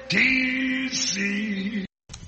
D.C.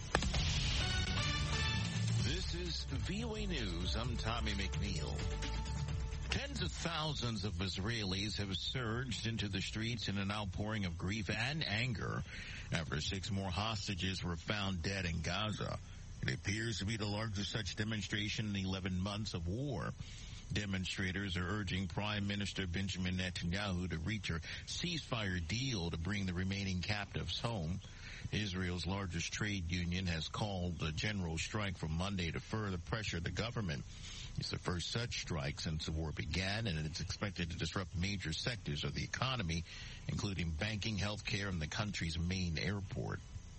This is VOA News. I'm Tommy McNeil. Tens of thousands of Israelis have surged into the streets in an outpouring of grief and anger after 6 more hostages were found dead in Gaza. It appears to be the largest such demonstration in 11 months of war. Demonstrators are urging Prime Minister Benjamin Netanyahu to reach a ceasefire deal to bring the remaining captives home. Israel's largest trade union has called a general strike from Monday to further pressure the government. It's the first such strike since the war began, and it's expected to disrupt major sectors of the economy, including banking, healthcare, and the country's main airport.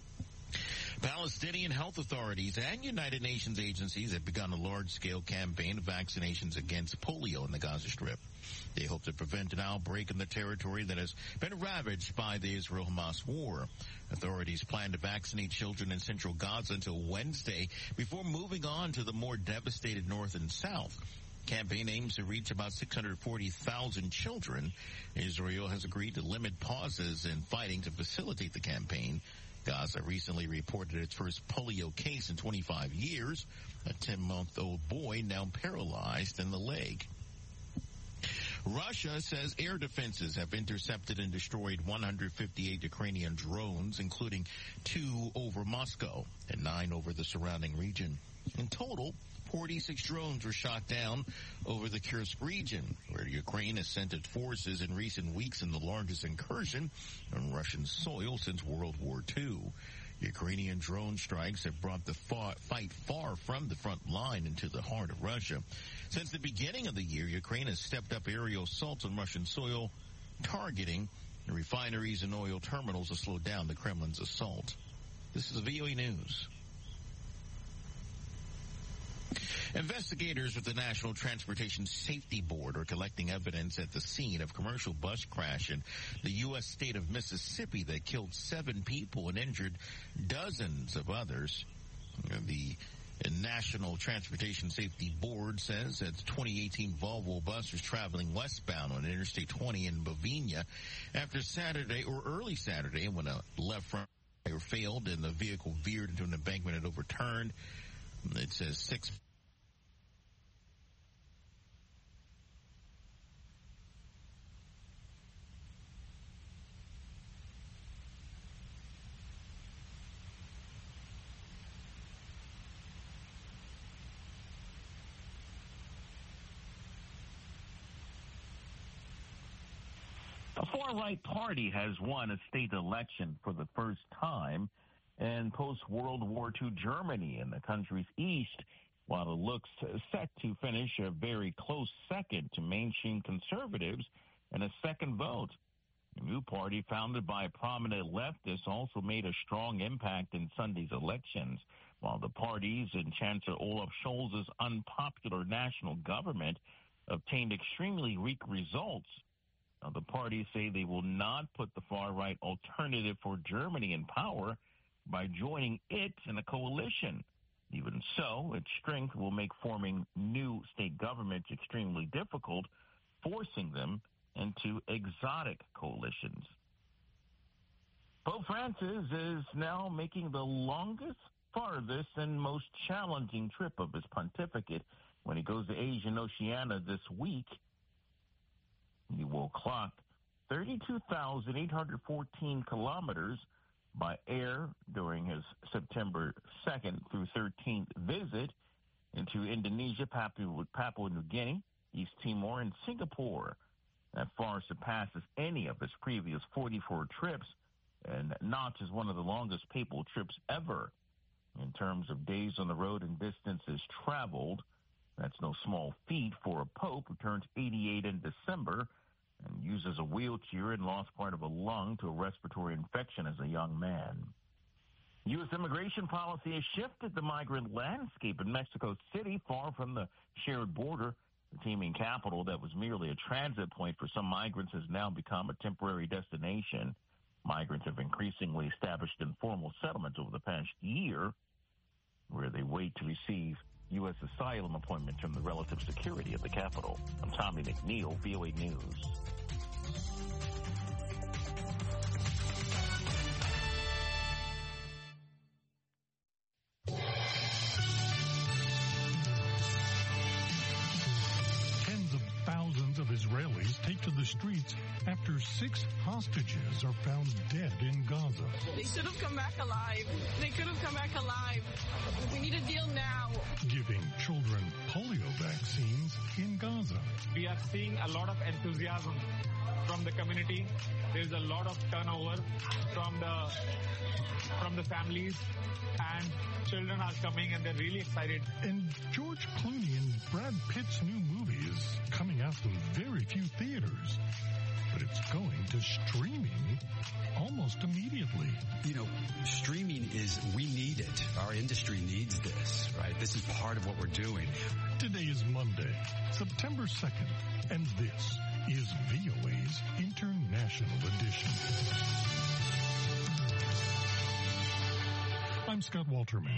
Palestinian health authorities and United Nations agencies have begun a large-scale campaign of vaccinations against polio in the Gaza Strip. They hope to prevent an outbreak in the territory that has been ravaged by the Israel-Hamas war. Authorities plan to vaccinate children in central Gaza until Wednesday before moving on to the more devastated north and south. Campaign aims to reach about 640,000 children. Israel has agreed to limit pauses in fighting to facilitate the campaign. Gaza recently reported its first polio case in 25 years, a 10-month-old boy now paralyzed in the leg. Russia says air defenses have intercepted and destroyed 158 Ukrainian drones, including 2 over Moscow and 9 over the surrounding region. In total, 46 drones were shot down over the Kursk region, where Ukraine has sent its forces in recent weeks in the largest incursion on Russian soil since World War II. Ukrainian drone strikes have brought the fight far from the front line into the heart of Russia. Since the beginning of the year, Ukraine has stepped up aerial assaults on Russian soil, targeting the refineries and oil terminals to slow down the Kremlin's assault. This is VOA News. Investigators with the National Transportation Safety Board are collecting evidence at the scene of a commercial bus crash in the U.S. state of Mississippi that killed 7 people and injured dozens of others. The National Transportation Safety Board says that the 2018 Volvo bus was traveling westbound on Interstate 20 in Bovina after early Saturday when a left front tire failed and the vehicle veered into an embankment and overturned. It says 6 A far-right party has won a state election for the first time in post-World War II Germany in the country's east, while it looks set to finish a very close second to mainstream conservatives in a second vote. The new party, founded by prominent leftists, also made a strong impact in Sunday's elections, while the parties and Chancellor Olaf Scholz's unpopular national government obtained extremely weak results. Now, the parties say they will not put the far-right Alternative for Germany in power by joining it in a coalition. Even so, its strength will make forming new state governments extremely difficult, forcing them into exotic coalitions. Pope Francis is now making the longest, farthest, and most challenging trip of his pontificate when he goes to Asia and Oceania this week. He will clock 32,814 kilometers by air during his September 2nd through 13th visit into Indonesia, Papua New Guinea, East Timor, and Singapore. That far surpasses any of his previous 44 trips and notches one of the longest papal trips ever. In terms of days on the road and distances traveled, that's no small feat for a pope who turns 88 in December and uses a wheelchair and lost part of a lung to a respiratory infection as a young man. U.S. immigration policy has shifted the migrant landscape in Mexico City, far from the shared border. The teeming capital that was merely a transit point for some migrants has now become a temporary destination. Migrants have increasingly established informal settlements over the past year, where they wait to receive U.S. asylum appointments from the relative security of the capital. I'm Tommy McNeil, VOA News. streets after 6 hostages are found dead in Gaza. They should have come back alive. They could have come back alive. We need a deal now. Giving children polio vaccines in Gaza. We are seeing a lot of enthusiasm from the community. There's a lot of turnover from the families, and children are coming and they're really excited. And George Clooney and Brad Pitt's new movie is coming out in very few theaters, but it's going to streaming almost immediately. You know, streaming we need it. Our industry needs this, right? This is part of what we're doing. Today is Monday, September 2nd, and this is VOA's International Edition. I'm Scott Walterman.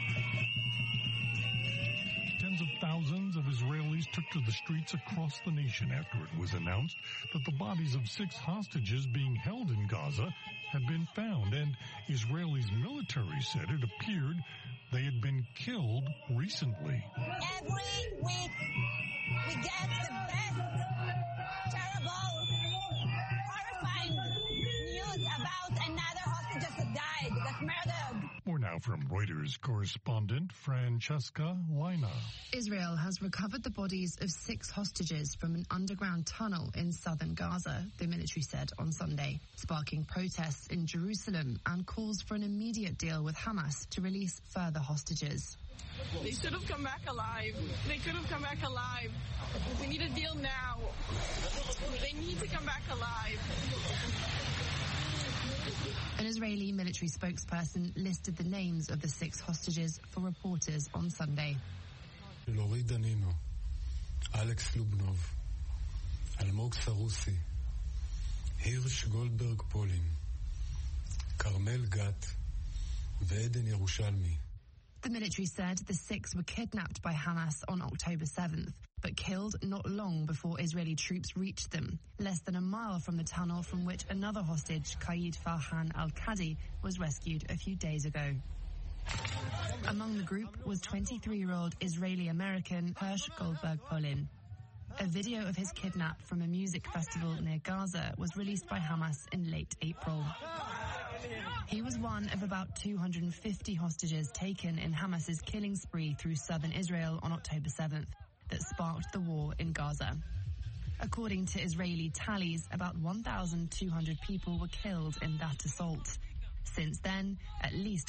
Tens of thousands of Israelis took to the streets across the nation after it was announced that the bodies of 6 hostages being held in Gaza had been found, and Israelis' military said it appeared they had been killed recently. Every week we get the best, terrible, horrifying news about another hostage that died, that's murdered. More now from Reuters correspondent Francesca Leina. Israel has recovered the bodies of 6 hostages from an underground tunnel in southern Gaza, the military said on Sunday, sparking protests in Jerusalem and calls for an immediate deal with Hamas to release further hostages. They should have come back alive. They could have come back alive. We need a deal now. They need to come back alive. An Israeli military spokesperson listed the names of the 6 hostages for reporters on Sunday. Lori Danino, Alex Lubnov, Almog Sarusi, Hirsch Goldberg Polin, Carmel Gat, Eden Yerushalmi. The military said the 6 were kidnapped by Hamas on October 7th, but killed not long before Israeli troops reached them, less than a mile from the tunnel from which another hostage, Qaid Farhan al-Qadi, was rescued a few days ago. Among the group was 23-year-old Israeli-American Hirsch Goldberg Polin. A video of his kidnap from a music festival near Gaza was released by Hamas in late April. He was one of about 250 hostages taken in Hamas's killing spree through southern Israel on October 7th that sparked the war in Gaza. According to Israeli tallies, about 1,200 people were killed in that assault. Since then, at least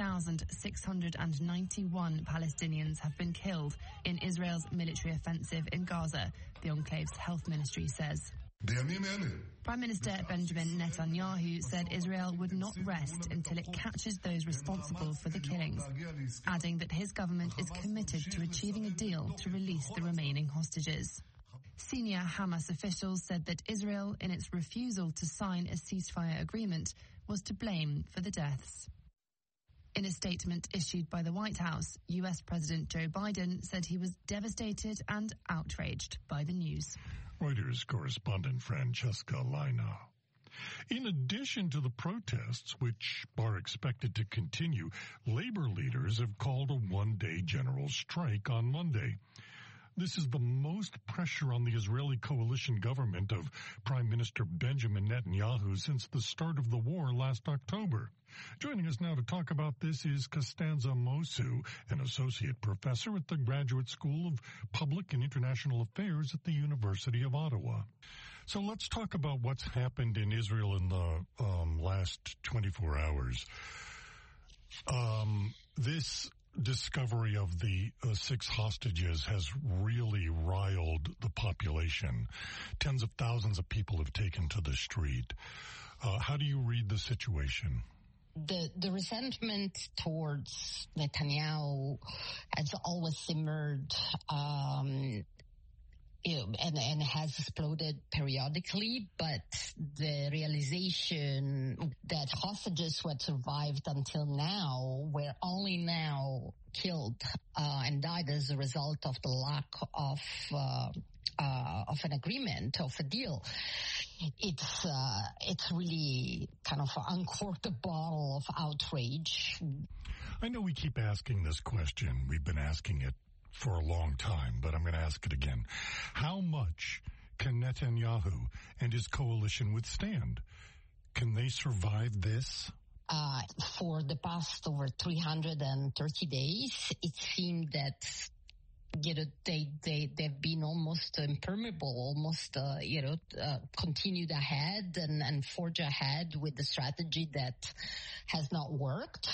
40,691 Palestinians have been killed in Israel's military offensive in Gaza, the enclave's health ministry says. Prime Minister Benjamin Netanyahu said Israel would not rest until it catches those responsible for the killings, adding that his government is committed to achieving a deal to release the remaining hostages. Senior Hamas officials said that Israel, in its refusal to sign a ceasefire agreement, was to blame for the deaths. In a statement issued by the White House, U.S. President Joe Biden said he was devastated and outraged by the news. Reuters correspondent Francesca Leina. In addition to the protests, which are expected to continue, labor leaders have called a one-day general strike on Monday. This is the most pressure on the Israeli coalition government of Prime Minister Benjamin Netanyahu since the start of the war last October. Joining us now to talk about this is Costanza Mosu, an associate professor at the Graduate School of Public and International Affairs at the University of Ottawa. So let's talk about what's happened in Israel in the last 24 hours. This discovery of the 6 hostages has really riled the population. Tens of thousands of people have taken to the street. How do you read the situation? The resentment towards Netanyahu has always simmered and has exploded periodically, but the realization that hostages who had survived until now were only now killed and died as a result of the lack of an agreement, of a deal. It's really kind of uncorked a bottle of outrage. I know we keep asking this question. We've been asking it for a long time, but I'm going to ask it again. How much can Netanyahu and his coalition withstand? Can they survive this? For the past over 330 days, it seemed that they've been almost impermeable, almost continued ahead and forge ahead with the strategy that has not worked,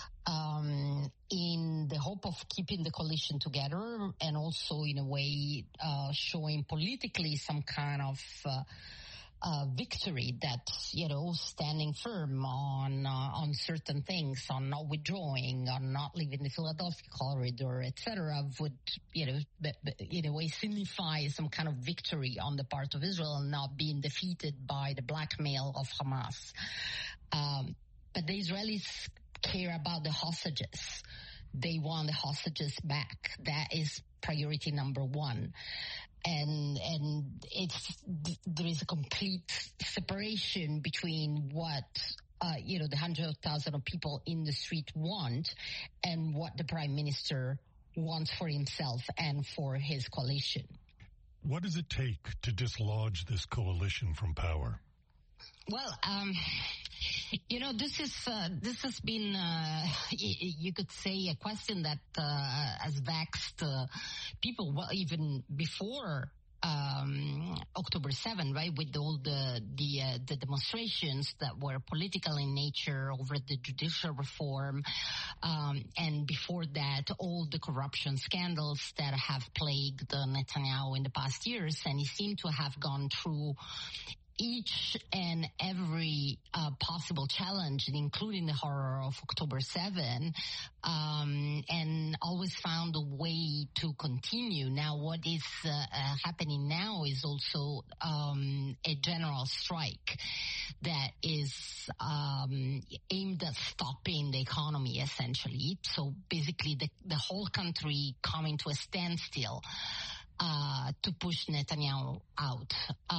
in the hope of keeping the coalition together and also in a way showing politically some kind of victory that, standing firm on certain things, on not withdrawing, on not leaving the Philadelphia corridor, etc., would, in a way signify some kind of victory on the part of Israel and not being defeated by the blackmail of Hamas. But the Israelis care about the hostages. They want the hostages back. That is priority number one. And there is a complete separation between what, the 100,000 of people in the street want and what the prime minister wants for himself and for his coalition. What does it take to dislodge this coalition from power? Well, this has been, you could say, a question that has vexed people, well, even before October 7, right, with all the demonstrations that were political in nature over the judicial reform, and before that, all the corruption scandals that have plagued Netanyahu in the past years, and he seemed to have gone through each and every possible challenge, including the horror of October 7, and always found a way to continue. Now, what is happening now is also a general strike that is aimed at stopping the economy, essentially. So basically, the whole country coming to a standstill to push Netanyahu out.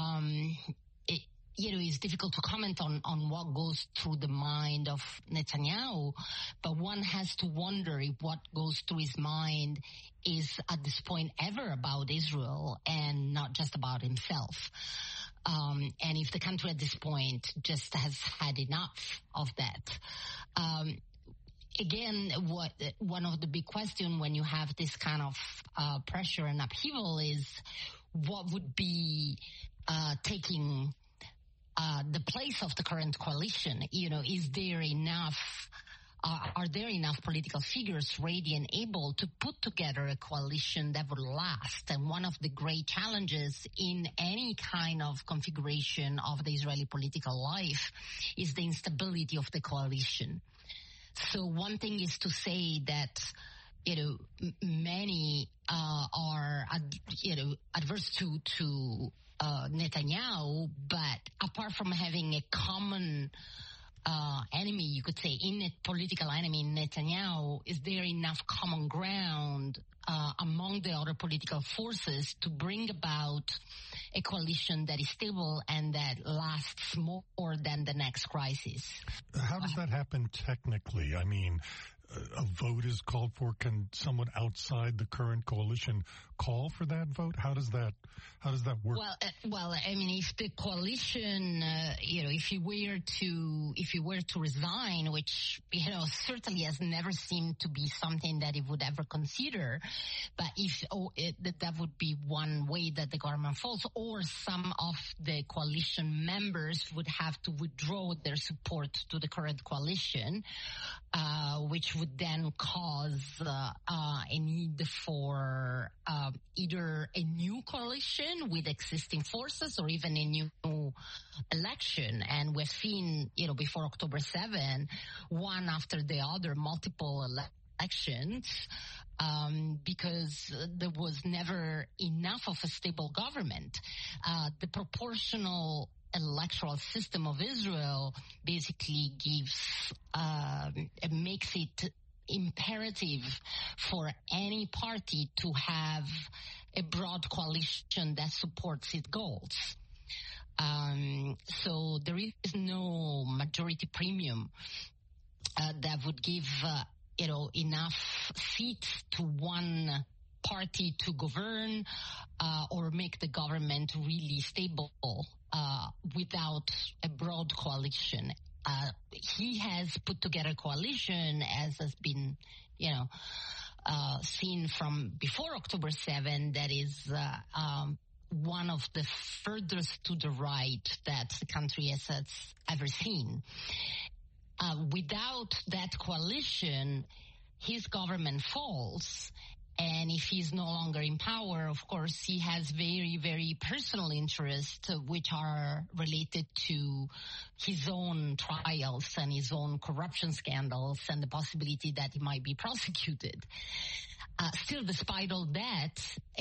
It's difficult to comment on what goes through the mind of Netanyahu, but one has to wonder if what goes through his mind is at this point ever about Israel and not just about himself. And if the country at this point just has had enough of that. Again, one of the big questions when you have this kind of pressure and upheaval is what would be taking the place of the current coalition. Is there enough, are there enough political figures ready and able to put together a coalition that would last? And one of the great challenges in any kind of configuration of the Israeli political life is the instability of the coalition. So one thing is to say that many are adverse to Netanyahu, but apart from having a common enemy, you could say, political enemy, Netanyahu, is there enough common ground among the other political forces to bring about a coalition that is stable and that lasts more than the next crisis? How does that happen technically? I mean, a vote is called for. Can someone outside the current coalition call for that vote? How does that work? Well, I mean, if the coalition, if you were to resign, which certainly has never seemed to be something that it would ever consider, but that would be one way that the government falls, or some of the coalition members would have to withdraw their support to the current coalition, which would then cause a need for either a new coalition with existing forces or even a new election. And we've seen, before October 7, one after the other, multiple elections, because there was never enough of a stable government. The proportional electoral system of Israel basically makes it imperative for any party to have a broad coalition that supports its goals. So there is no majority premium that would give enough seats to one party to govern or make the government really stable without a broad coalition. He has put together a coalition, as has been, seen from before October 7, that is one of the furthest to the right that the country has ever seen. Without that coalition, his government falls. And if he's no longer in power, of course, he has very, very personal interests, which are related to his own trials and his own corruption scandals and the possibility that he might be prosecuted. Still, despite all that,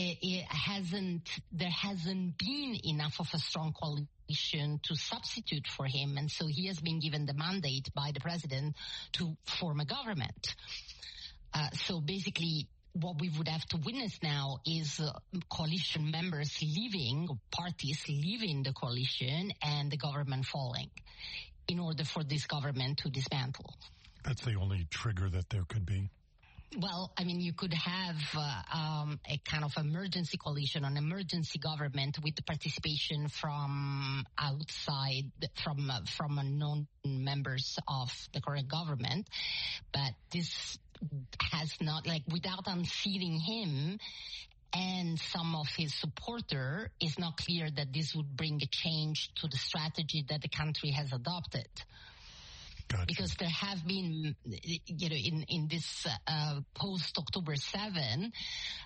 there hasn't been enough of a strong coalition to substitute for him. And so he has been given the mandate by the president to form a government. So basically, what we would have to witness now is coalition members leaving, parties leaving the coalition, and the government falling in order for this government to dismantle. That's the only trigger that there could be? Well, I mean, you could have a kind of emergency coalition, an emergency government with the participation from outside, from non-members of the current government. But this has not, without unseating him and some of his supporter, it's not clear that this would bring a change to the strategy that the country has adopted. Gotcha. Because there have been, in this post-October 7,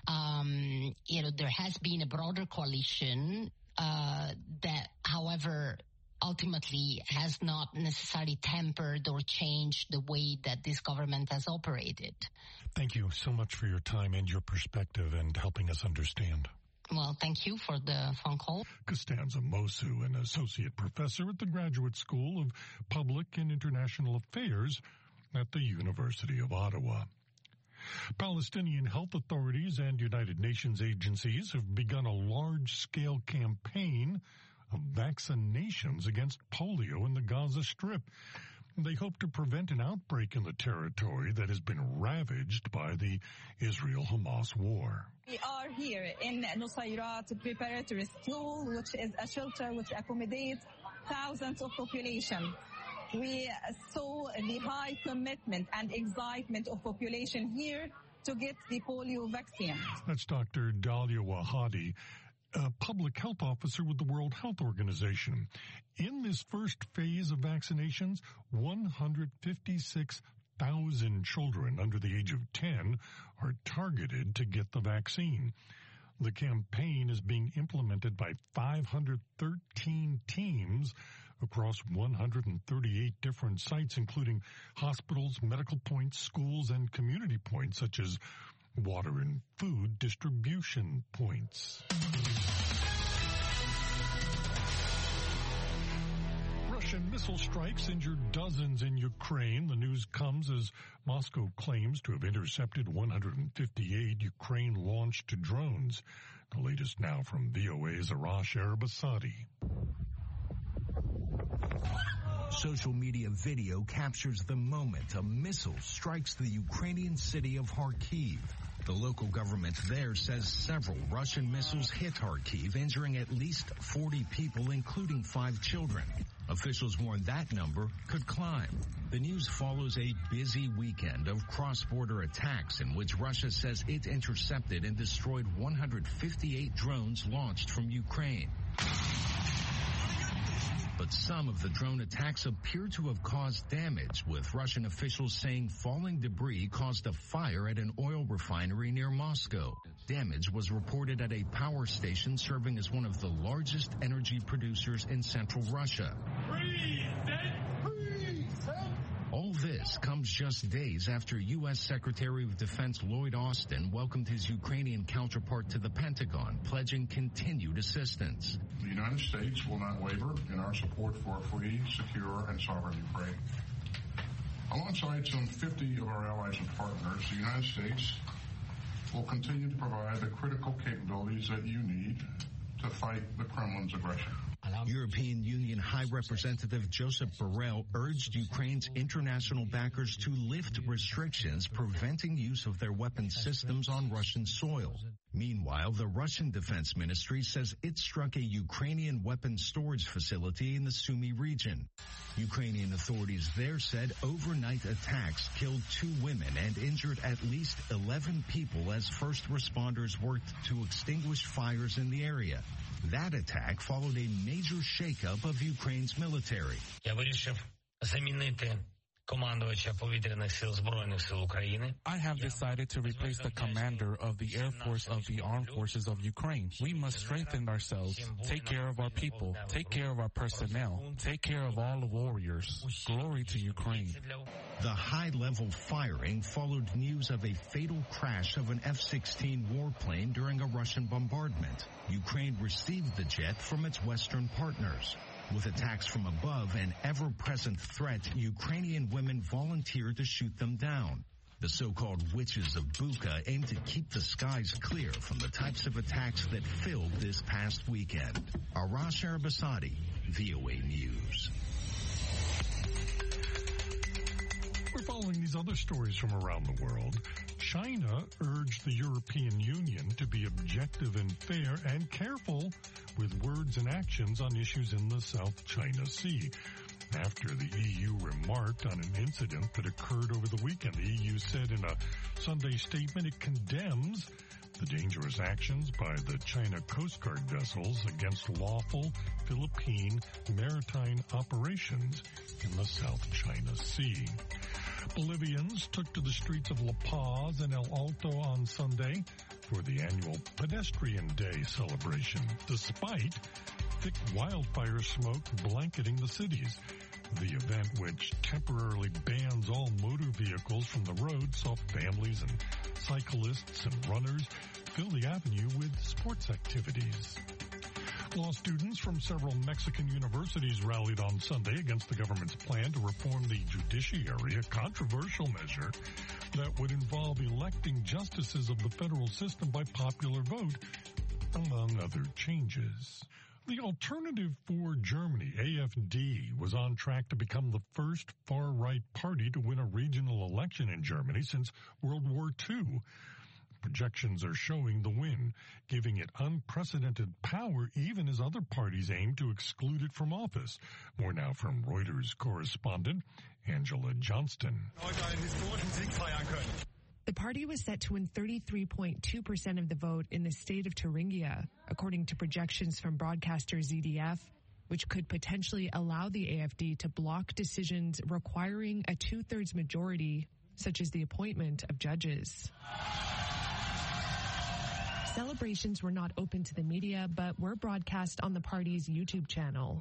there has been a broader coalition that, however, ultimately has not necessarily tempered or changed the way that this government has operated. Thank you so much for your time and your perspective and helping us understand. Well, thank you for the phone call. Costanza Mosu, an associate professor at the Graduate School of Public and International Affairs at the University of Ottawa. Palestinian health authorities and United Nations agencies have begun a large-scale campaign of vaccinations against polio in the Gaza Strip. They hope to prevent an outbreak in the territory that has been ravaged by the Israel-Hamas war. We are here in Nusayrat Preparatory School, which is a shelter which accommodates thousands of population. We saw the high commitment and excitement of population here to get the polio vaccine. That's Dr. Dalia Wahadi, a public health officer with the World Health Organization. In this first phase of vaccinations, 156,000 children under the age of 10 are targeted to get the vaccine. The campaign is being implemented by 513 teams across 138 different sites, including hospitals, medical points, schools, and community points, such as water and food distribution points. Russian missile strikes injured dozens in Ukraine. The news comes as Moscow claims to have intercepted 158 Ukraine-launched drones. The latest now from VOA's Arash Arabasadi. Social media video captures the moment a missile strikes the Ukrainian city of Kharkiv. The local government there says several Russian missiles hit Kharkiv, injuring at least 40 people, including 5 children. Officials warn that number could climb. The news follows a busy weekend of cross-border attacks in which Russia says it intercepted and destroyed 158 drones launched from Ukraine. But some of the drone attacks appear to have caused damage, with Russian officials saying falling debris caused a fire at an oil refinery near Moscow. Damage was reported at a power station serving as one of the largest energy producers in central Russia. All this comes just days after U.S. Secretary of Defense Lloyd Austin welcomed his Ukrainian counterpart to the Pentagon, pledging continued assistance. The United States will not waver in our support for a free, secure, and sovereign Ukraine. Alongside some 50 of our allies and partners, the United States will continue to provide the critical capabilities that you need to fight the Kremlin's aggression. European Union High Representative Josep Borrell urged Ukraine's international backers to lift restrictions preventing use of their weapon systems on Russian soil. Meanwhile, the Russian Defense Ministry says it struck a Ukrainian weapons storage facility in the Sumy region. Ukrainian authorities there said overnight attacks killed 2 women and injured at least 11 people as first responders worked to extinguish fires in the area. That attack followed a major shakeup of Ukraine's military. I have decided to replace the commander of the Air Force of the Armed Forces of Ukraine. We must strengthen ourselves, take care of our people, take care of our personnel, take care of all the warriors. Glory to Ukraine. The high-level firing followed news of a fatal crash of an F-16 warplane during a Russian bombardment. Ukraine received the jet from its Western partners. With attacks from above an ever-present threat, Ukrainian women volunteered to shoot them down. The so-called witches of Bucha aim to keep the skies clear from the types of attacks that filled this past weekend. Arash Arabasadi, VOA News. We're following these other stories from around the world. China urged the European Union to be objective and fair and careful with words and actions on issues in the South China Sea. After the EU remarked on an incident that occurred over the weekend, the EU said in a Sunday statement it condemns the dangerous actions by the China Coast Guard vessels against lawful Philippine maritime operations in the South China Sea. Bolivians took to the streets of La Paz and El Alto on Sunday for the annual Pedestrian Day celebration, despite thick wildfire smoke blanketing the cities. The event, which temporarily bans all motor vehicles from the road, saw families and cyclists and runners fill the avenue with sports activities. Law students from several Mexican universities rallied on Sunday against the government's plan to reform the judiciary, a controversial measure that would involve electing justices of the federal system by popular vote, among other changes. The Alternative for Germany, AfD, was on track to become the first far-right party to win a regional election in Germany since World War II. Projections are showing the win, giving it unprecedented power even as other parties aim to exclude it from office. More now from Reuters correspondent Angela Johnston. The party was set to win 33.2% of the vote in the state of Thuringia, according to projections from broadcaster ZDF, which could potentially allow the AfD to block decisions requiring a 2/3 majority, such as the appointment of judges. Celebrations were not open to the media, but were broadcast on the party's YouTube channel.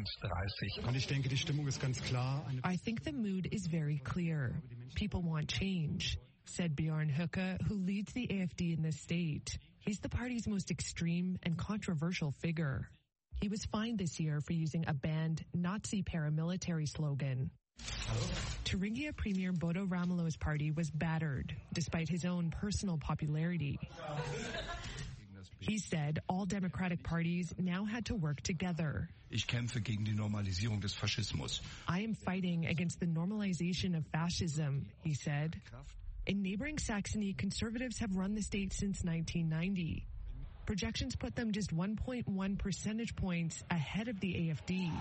I think the mood is very clear. People want change, said Bjorn Höcke, who leads the AfD in the state. He's the party's most extreme and controversial figure. He was fined this year for using a banned Nazi paramilitary slogan. Thuringia Premier Bodo Ramelo's party was battered, despite his own personal popularity. He said all democratic parties now had to work together. Ich kämpfe gegen die Normalisierung des Faschismus. I am fighting against the normalization of fascism, he said. In neighboring Saxony, conservatives have run the state since 1990. Projections put them just 1.1 percentage points ahead of the AfD.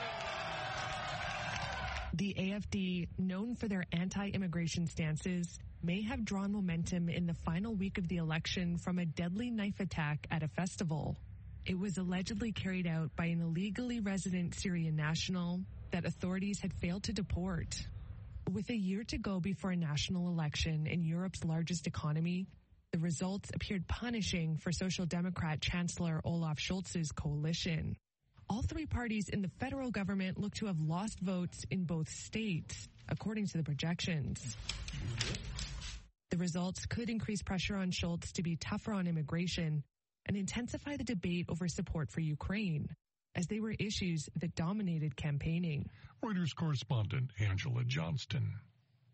The AfD, known for their anti-immigration stances, may have drawn momentum in the final week of the election from a deadly knife attack at a festival. It was allegedly carried out by an illegally resident Syrian national that authorities had failed to deport. With a year to go before a national election in Europe's largest economy, the results appeared punishing for Social Democrat Chancellor Olaf Scholz's coalition. All three parties in the federal government look to have lost votes in both states, according to the projections. The results could increase pressure on Scholz to be tougher on immigration and intensify the debate over support for Ukraine, as they were issues that dominated campaigning. Reuters correspondent Angela Johnston.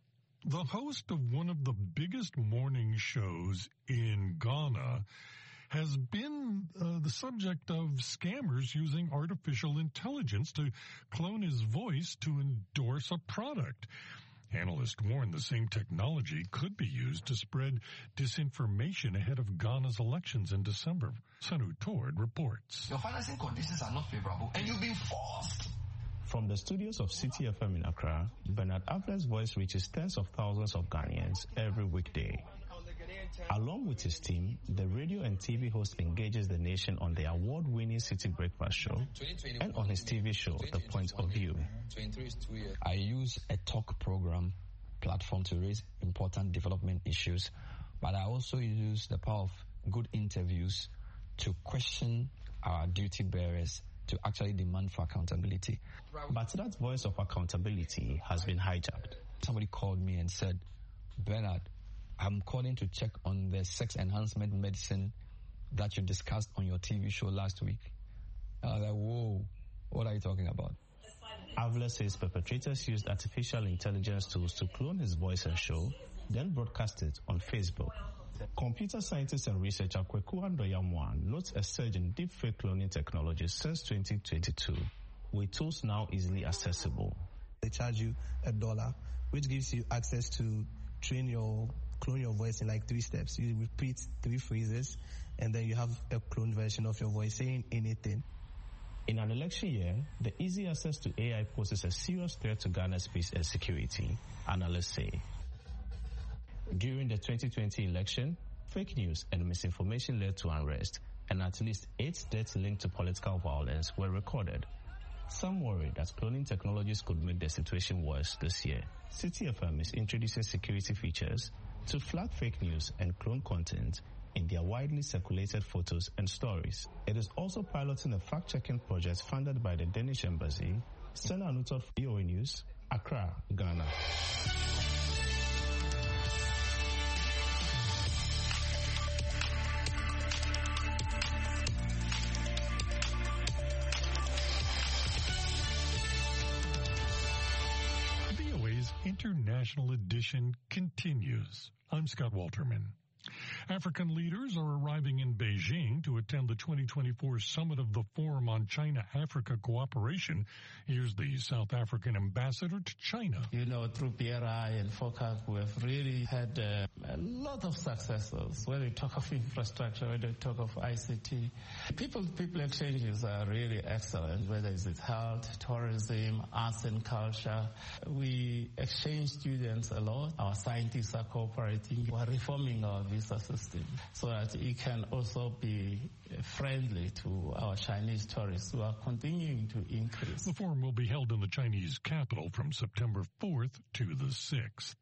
The host of one of the biggest morning shows in Ghana has been the subject of scammers using artificial intelligence to clone his voice to endorse a product. Analysts warn the same technology could be used to spread disinformation ahead of Ghana's elections in December. Sanu Tord reports. Your financing conditions are not favorable and you've been forced. From the studios of City FM in Accra, Bernard Avler's voice reaches tens of thousands of Ghanaians every weekday. Along with his team, the radio and TV host engages the nation on the award-winning City Breakfast Show and on his TV show, The Point of View. I use a talk program platform to raise important development issues, but I also use the power of good interviews to question our duty bearers, to actually demand for accountability. But that voice of accountability has been hijacked. Somebody called me and said, Bernard, I'm calling to check on the sex enhancement medicine that you discussed on your TV show last week. I was like, whoa, what are you talking about? Avler says perpetrators used artificial intelligence tools to clone his voice and show, then broadcast it on Facebook. Computer scientist and researcher Kweku Andoyamwan notes a surge in deepfake cloning technology since 2022, with tools now easily accessible. They charge you $1, which gives you access to clone your voice in like 3 steps. You repeat 3 phrases, and then you have a cloned version of your voice saying anything. In an election year, the easy access to AI poses a serious threat to Ghana's peace and security, analysts say. During the 2020 election, fake news and misinformation led to unrest, and at least 8 deaths linked to political violence were recorded. Some worry that cloning technologies could make the situation worse this year. City FM is introducing security features to flag fake news and clone content in their widely circulated photos and stories. It is also piloting a fact-checking project funded by the Danish Embassy. Stella Anutot for VOA News, Accra, Ghana. International edition continues. I'm Scott Walterman. African leaders are arriving in Beijing to attend the 2024 Summit of the Forum on China-Africa Cooperation. Here's the South African ambassador to China. You know, through BRI and FOCAC, we have really had a lot of successes. When we talk of infrastructure, when we talk of ICT, people exchanges are really excellent, whether it's health, tourism, arts and culture. We exchange students a lot. Our scientists are cooperating. We are reforming our visa system so that it can also be friendly to our Chinese tourists who are continuing to increase. The forum will be held in the Chinese capital from September 4th to the 6th.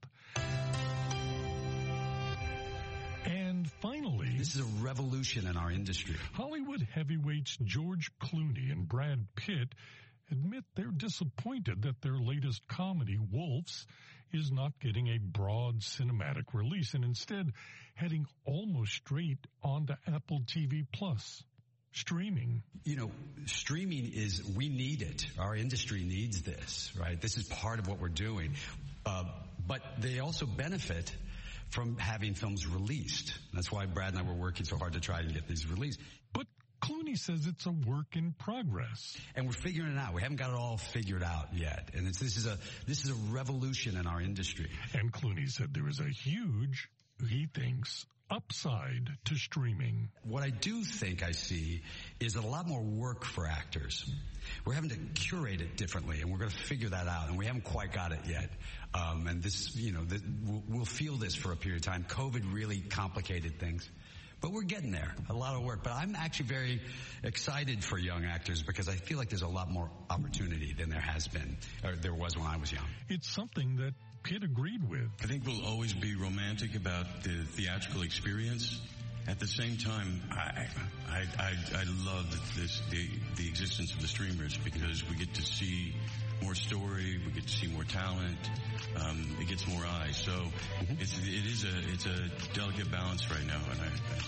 And finally, this is a revolution in our industry. Hollywood heavyweights George Clooney and Brad Pitt admit they're disappointed that their latest comedy, Wolves, is not getting a broad cinematic release and instead heading almost straight onto Apple TV Plus. Streaming. You know, streaming we need it. Our industry needs this, right? This is part of what we're doing. But they also benefit from having films released. That's why Brad and I were working so hard to try and get these released. But Clooney says it's a work in progress. And we're figuring it out. We haven't got it all figured out yet. And this is a revolution in our industry. And Clooney said there is a huge, he thinks, upside to streaming. What I do think I see is a lot more work for actors. We're having to curate it differently, and we're going to figure that out, and we haven't quite got it yet. And this, we'll feel this for a period of time. COVID really complicated things. But we're getting there. A lot of work. But I'm actually very excited for young actors because I feel like there's a lot more opportunity than there has been, or there was when I was young. It's something that Pitt agreed with. I think we'll always be romantic about the theatrical experience. At the same time, I love the existence of the streamers because we get to see more story, we get to see more talent, it gets more eyes. So it's a delicate balance right now, and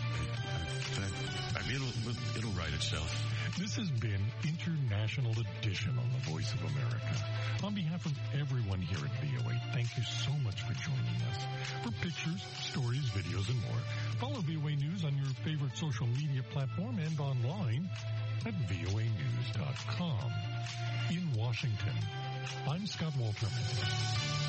it'll right itself. This has been International Edition on the Voice of America. On behalf of everyone here at VOA, thank you so much for joining us. For pictures, stories, videos, and more, Follow VOA News on your favorite social media platform and online at voanews.com. In Washington, I'm Scott Walterman.